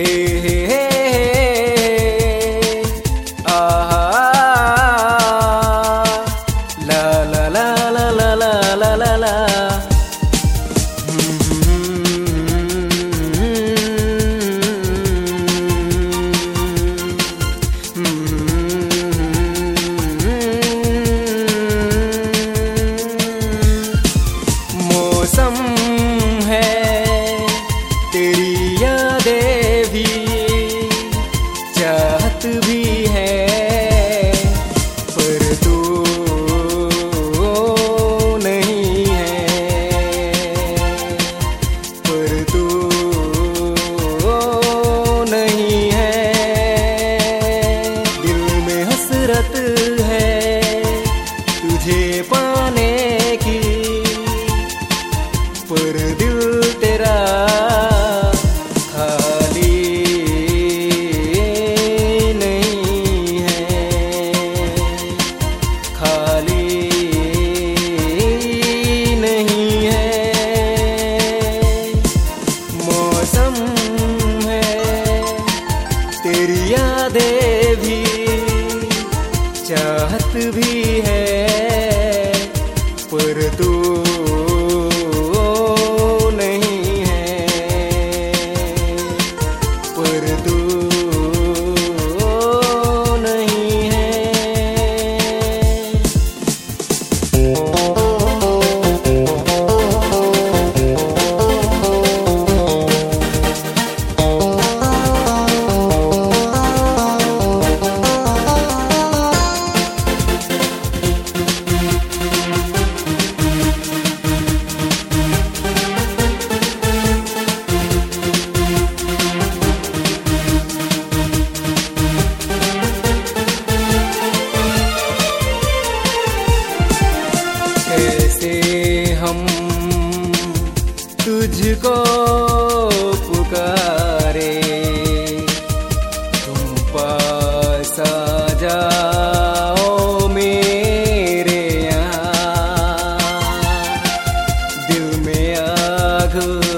मौसम है तेरी यादें भी, चाहत भी है, पर तू नहीं है, पर तू नहीं है। दिल में हसरत है तुझे पाने की, पर दिल तेरा खाली नहीं है, खाली नहीं है। मौसम है तेरी यादें भी, चाहत भी है, पर तू हम तुझको पुकारे, तुम पास आ जाओ मेरे यहाँ। दिल में आग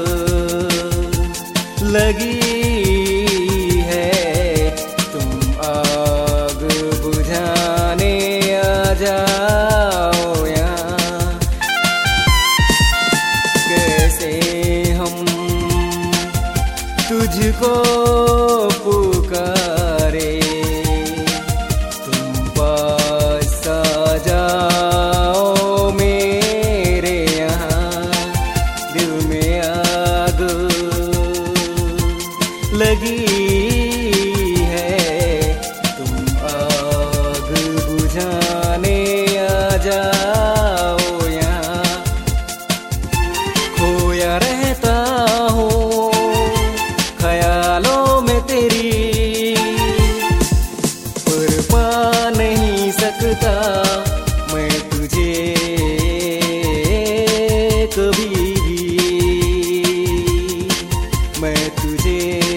लगी है, तुम आग बुझाने आ जाओ। तुझको पुकारे, तुम पास आ जाओ मेरे यहाँ। दिल में आग लगी है, तुम आग बुझाने आ जाओ यहाँ। खोया रहता हूँ ख्यालों में तेरी, पर पा नहीं सकता मैं तुझे कभी भी, मैं तुझे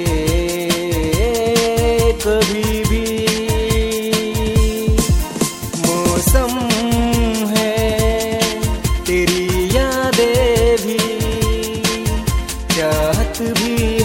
कभी भी। मौसम है तेरी यादें भी, चाहत भी